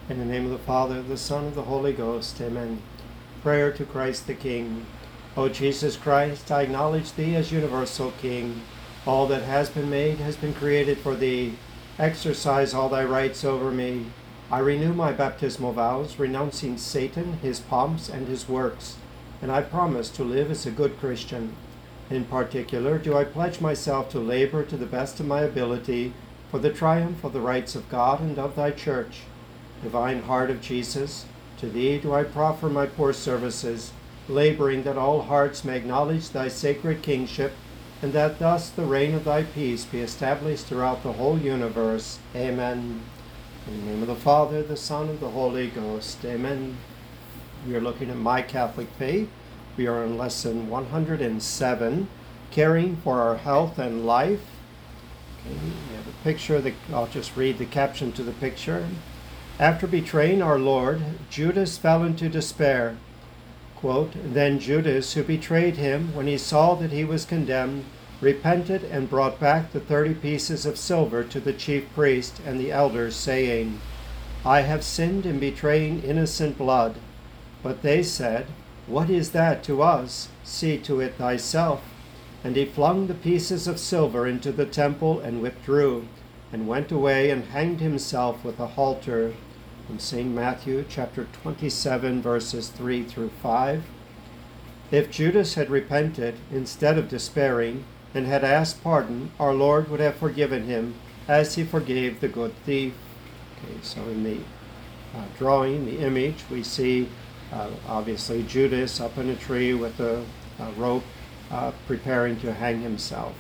In the name of the Father, the Son, and the Holy Ghost. Amen. Prayer to Christ the King. O Jesus Christ, I acknowledge Thee as universal King. All that has been made has been created for Thee. Exercise all Thy rights over me. I renew my baptismal vows, renouncing Satan, his pomps, and his works, and I promise to live as a good Christian. In particular, do I pledge myself to labor to the best of my ability for the triumph of the rights of God and of Thy Church. Divine Heart of Jesus, to Thee do I proffer my poor services, laboring that all hearts may acknowledge Thy sacred kingship, and that thus the reign of Thy peace be established throughout the whole universe. Amen. In the name of the Father, the Son, and the Holy Ghost. Amen. We are looking at My Catholic Faith. We are in lesson 107, Caring for Our Health and Life. Okay, we have a picture. I'll just read the caption to the picture. After betraying our Lord, Judas fell into despair. Quote, Then Judas, who betrayed him, when he saw that he was condemned, repented and brought back the 30 pieces of silver to the chief priest and the elders, saying, I have sinned in betraying innocent blood. But they said, What is that to us? See to it thyself. And he flung the pieces of silver into the temple and withdrew, and went away and hanged himself with a halter. From St. Matthew chapter 27, verses 3 through 5. If Judas had repented instead of despairing and had asked pardon, our Lord would have forgiven him as He forgave the good thief. Okay, so in the drawing, the image, we see obviously Judas up in a tree with a rope preparing to hang himself.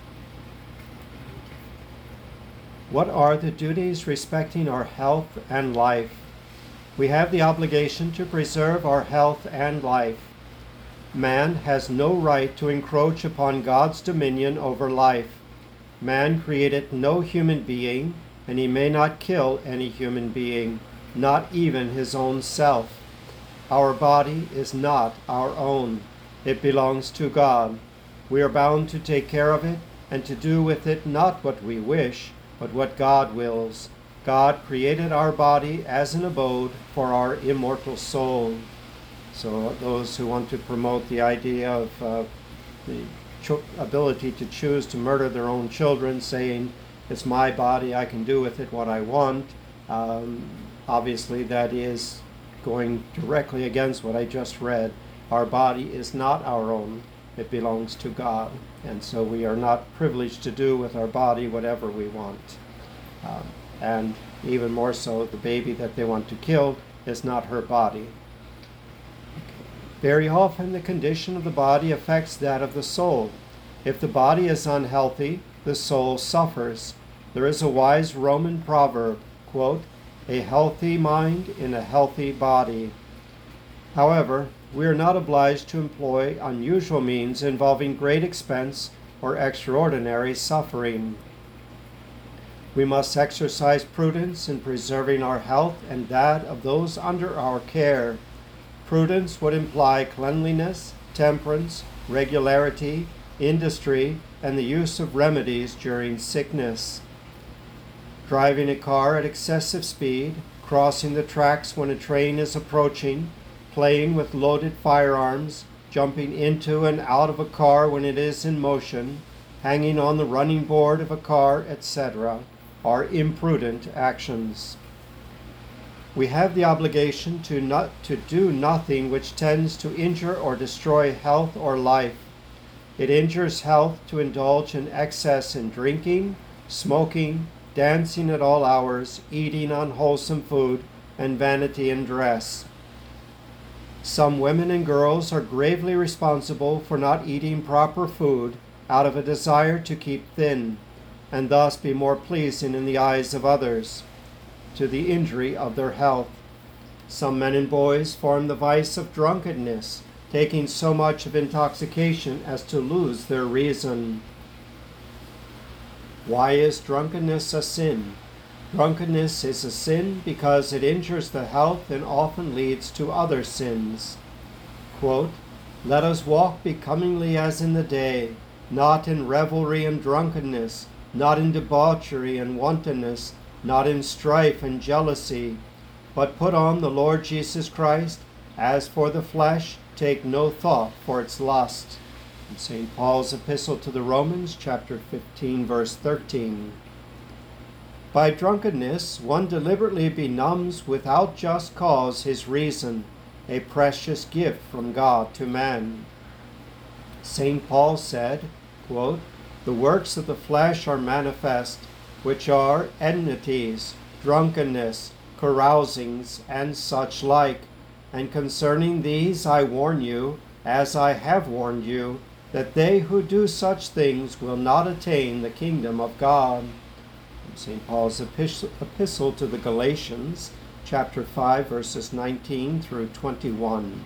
What are the duties respecting our health and life? We have the obligation to preserve our health and life. Man has no right to encroach upon God's dominion over life. Man created no human being, and he may not kill any human being, not even his own self. Our body is not our own. It belongs to God. We are bound to take care of it and to do with it not what we wish, but what God wills. God created our body as an abode for our immortal soul. So those who want to promote the idea of the ability to choose to murder their own children, saying, it's my body, I can do with it what I want, obviously that is going directly against what I just read. Our body is not our own. It belongs to God. And so we are not privileged to do with our body whatever we want. And even more so, the baby that they want to kill is not her body. Very often the condition of the body affects that of the soul. If the body is unhealthy, the soul suffers. There is a wise Roman proverb, quote, a healthy mind in a healthy body. However, we are not obliged to employ unusual means involving great expense or extraordinary suffering. We must exercise prudence in preserving our health and that of those under our care. Prudence would imply cleanliness, temperance, regularity, industry, and the use of remedies during sickness. Driving a car at excessive speed, crossing the tracks when a train is approaching, playing with loaded firearms, jumping into and out of a car when it is in motion, hanging on the running board of a car, etc., are imprudent actions. We have the obligation to do nothing which tends to injure or destroy health or life. It injures health to indulge in excess in drinking, smoking, dancing at all hours, eating unwholesome food, and vanity in dress. Some women and girls are gravely responsible for not eating proper food out of a desire to keep thin, and thus be more pleasing in the eyes of others, to the injury of their health. Some men and boys form the vice of drunkenness, taking so much of intoxication as to lose their reason. Why is drunkenness a sin? Drunkenness is a sin because it injures the health and often leads to other sins. Quote, Let us walk becomingly as in the day, not in revelry and drunkenness, not in debauchery and wantonness, not in strife and jealousy, but put on the Lord Jesus Christ. As for the flesh, take no thought for its lust. In St. Paul's Epistle to the Romans, chapter 15, verse 13. By drunkenness, one deliberately benumbs without just cause his reason, a precious gift from God to man. St. Paul said, quote, "The works of the flesh are manifest, which are enmities, drunkenness, carousings, and such like. And concerning these I warn you, as I have warned you, that they who do such things will not attain the kingdom of God." St. Paul's Epistle to the Galatians, chapter 5, verses 19 through 21.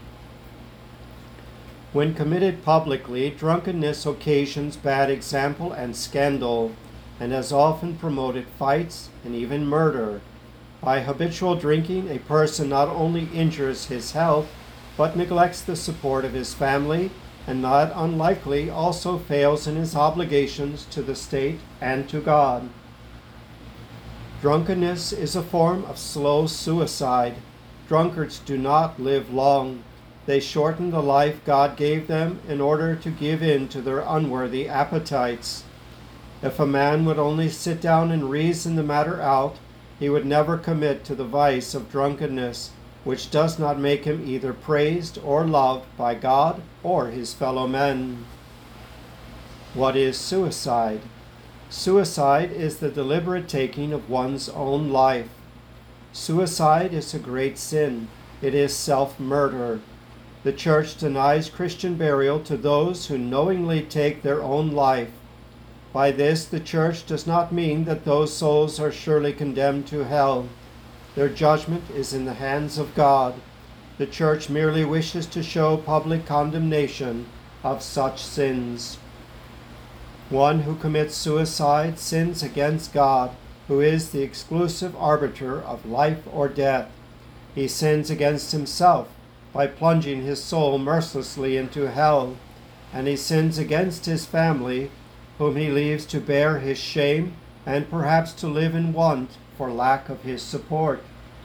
When committed publicly, drunkenness occasions bad example and scandal, and has often promoted fights and even murder. By habitual drinking, a person not only injures his health, but neglects the support of his family, and not unlikely also fails in his obligations to the state and to God. Drunkenness is a form of slow suicide. Drunkards do not live long. They shorten the life God gave them in order to give in to their unworthy appetites. If a man would only sit down and reason the matter out, he would never commit to the vice of drunkenness, which does not make him either praised or loved by God or his fellow men. What is suicide? Suicide is the deliberate taking of one's own life. Suicide is a great sin. It is self-murder. The Church denies Christian burial to those who knowingly take their own life. By this, the Church does not mean that those souls are surely condemned to hell. Their judgment is in the hands of God. The Church merely wishes to show public condemnation of such sins. One who commits suicide sins against God, who is the exclusive arbiter of life or death. He sins against himself by plunging his soul mercilessly into hell, and he sins against his family, whom he leaves to bear his shame and perhaps to live in want for lack of his support.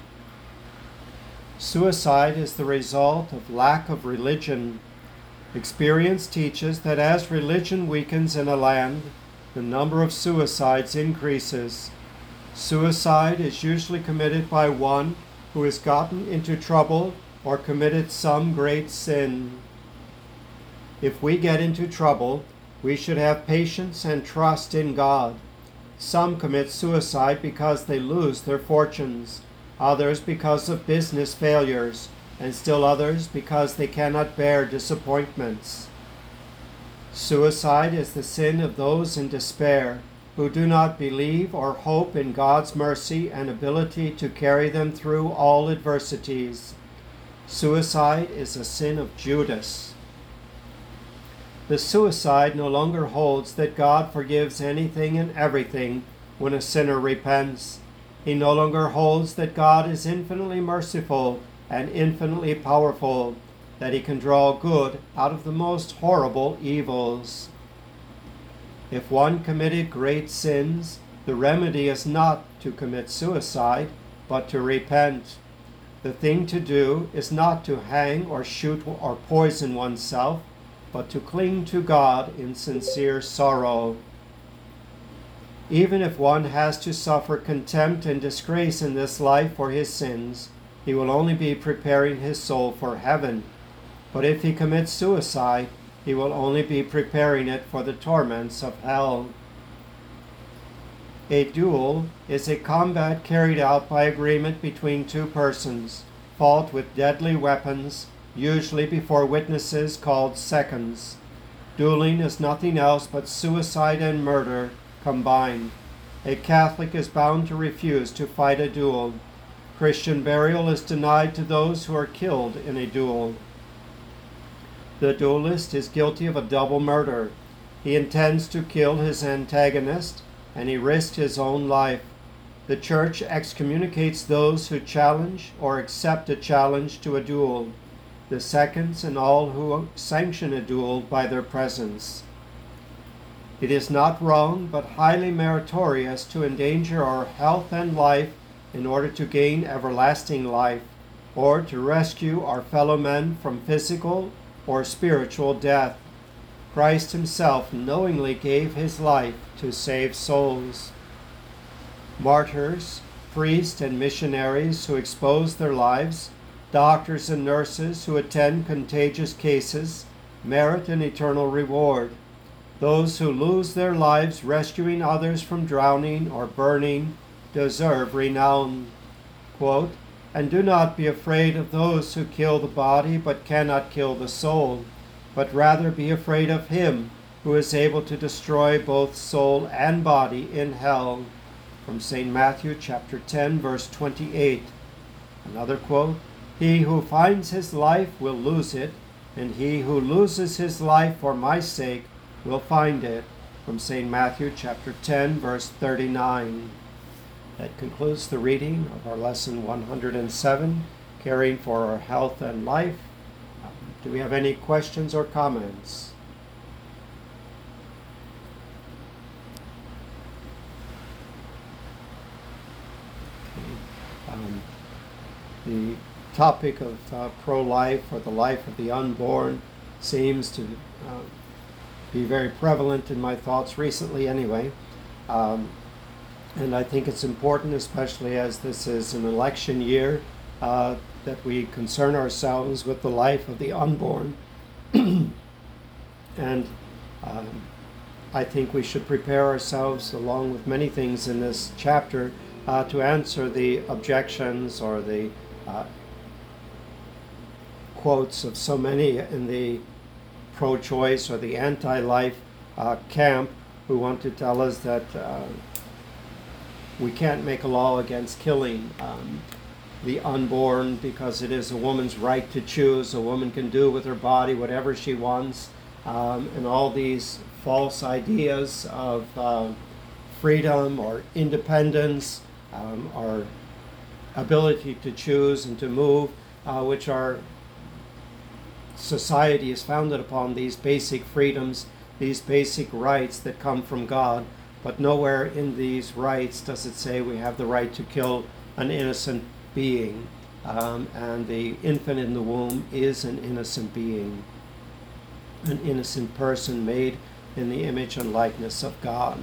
Suicide is the result of lack of religion. Experience teaches that as religion weakens in a land, the number of suicides increases. Suicide is usually committed by one who has gotten into trouble or committed some great sin. If we get into trouble, we should have patience and trust in God. Some commit suicide because they lose their fortunes, others because of business failures, and still others because they cannot bear disappointments. Suicide is the sin of those in despair, who do not believe or hope in God's mercy and ability to carry them through all adversities. Suicide is a sin of Judas. The suicide no longer holds that God forgives anything and everything when a sinner repents. He no longer holds that God is infinitely merciful and infinitely powerful, that he can draw good out of the most horrible evils. If one committed great sins, the remedy is not to commit suicide, but to repent. The thing to do is not to hang or shoot or poison oneself, but to cling to God in sincere sorrow. Even if one has to suffer contempt and disgrace in this life for his sins, he will only be preparing his soul for heaven. But if he commits suicide, he will only be preparing it for the torments of hell. A duel is a combat carried out by agreement between two persons, fought with deadly weapons, usually before witnesses called seconds. Dueling is nothing else but suicide and murder combined. A Catholic is bound to refuse to fight a duel. Christian burial is denied to those who are killed in a duel. The duelist is guilty of a double murder. He intends to kill his antagonist, and he risks his own life. The Church excommunicates those who challenge or accept a challenge to a duel, the seconds and all who sanction a duel by their presence. It is not wrong, but highly meritorious to endanger our health and life in order to gain everlasting life, or to rescue our fellow men from physical or spiritual death. Christ himself knowingly gave his life to save souls. Martyrs, priests and missionaries who expose their lives, doctors and nurses who attend contagious cases, merit an eternal reward. Those who lose their lives rescuing others from drowning or burning deserve renown. Quote, "And do not be afraid of those who kill the body but cannot kill the soul, but rather be afraid of him who is able to destroy both soul and body in hell." From St. Matthew chapter 10, verse 28. Another quote, "He who finds his life will lose it, and he who loses his life for my sake will find it." From St. Matthew chapter 10, verse 39. That concludes the reading of our lesson 107, Caring for Our Health and Life. Do we have any questions or comments? The topic of pro-life, or the life of the unborn, seems to be very prevalent in my thoughts recently anyway. And I think it's important, especially as this is an election year, that we concern ourselves with the life of the unborn. And I think we should prepare ourselves, along with many things in this chapter, to answer the objections or the quotes of so many in the pro-choice or the anti-life camp, who want to tell us that we can't make a law against killing the unborn because it is a woman's right to choose. A woman can do with her body whatever she wants, and all these false ideas of freedom or independence, or ability to choose and to move, which our society is founded upon, these basic freedoms, these basic rights that come from God. But nowhere in these rights does it say we have the right to kill an innocent being. And the infant in the womb is an innocent being, an innocent person made in the image and likeness of God.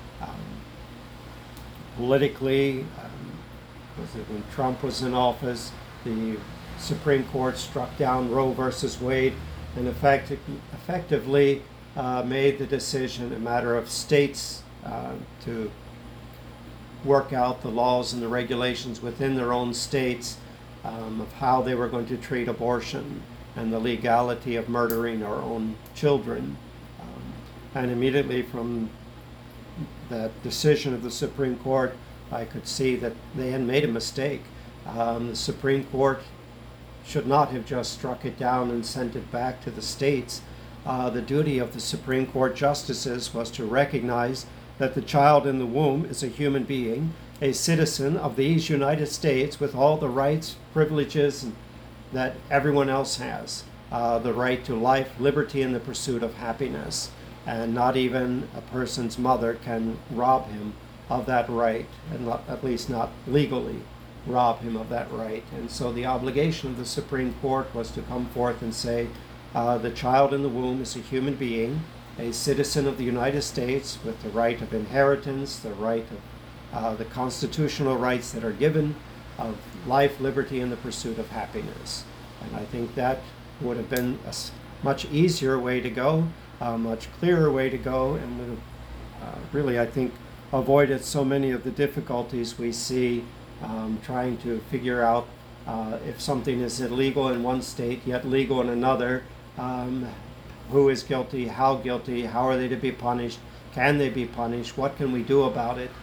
Politically, when Trump was in office, the Supreme Court struck down Roe versus Wade and effectively made the decision a matter of states to work out the laws and the regulations within their own states of how they were going to treat abortion and the legality of murdering our own children. And immediately from that decision of the Supreme Court, I could see that they had made a mistake. The Supreme Court should not have just struck it down and sent it back to the states. The duty of the Supreme Court justices was to recognize that the child in the womb is a human being, a citizen of these United States with all the rights, privileges that everyone else has. The right to life, liberty, and the pursuit of happiness. And not even a person's mother can rob him of that right, and at least not legally rob him of that right. And so the obligation of the Supreme Court was to come forth and say, the child in the womb is a human being, a citizen of the United States with the right of inheritance, the right of the constitutional rights that are given of life, liberty, and the pursuit of happiness. And I think that would have been a much easier way to go, a much clearer way to go, and would have really, I think, avoided so many of the difficulties we see trying to figure out if something is illegal in one state yet legal in another. Who is guilty? How are they to be punished? Can they be punished? What can we do about it?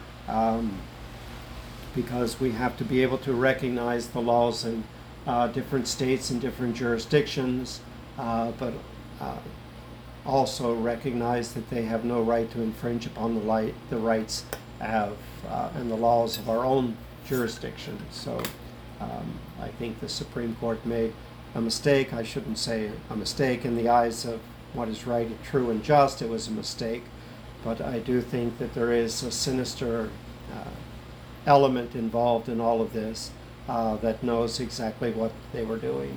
Because we have to be able to recognize the laws in different states and different jurisdictions, but also recognize that they have no right to infringe upon the rights of and the laws of our own jurisdiction. So I think the Supreme Court made a mistake. I shouldn't say a mistake in the eyes of what is right and true and just. It was a mistake. But I do think that there is a sinister element involved in all of this that knows exactly what they were doing.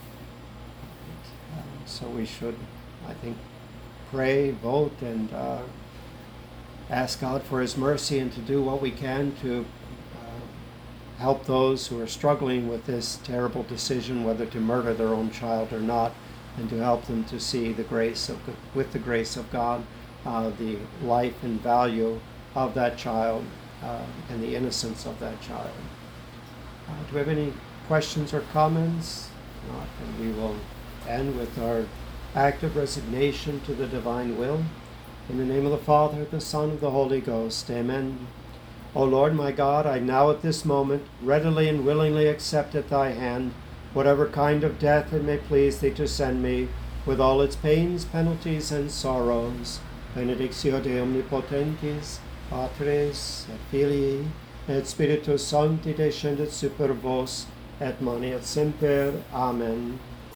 So we should, I think, pray, vote, and ask God for His mercy and to do what we can to help those who are struggling with this terrible decision whether to murder their own child or not, and to help them to see the grace of, with the grace of God, the life and value of that child and the innocence of that child. Do we have any questions or comments? If not, then we will end with our act of resignation to the divine will. In the name of the Father, the Son, and the Holy Ghost. Amen. O Lord my God, I now at this moment readily and willingly accept at thy hand whatever kind of death it may please thee to send me, with all its pains, penalties, and sorrows. Benedictio de omnipotentis, Patris, et Filii, et Spiritus Sancti descendet super vos, et maneat semper. Amen.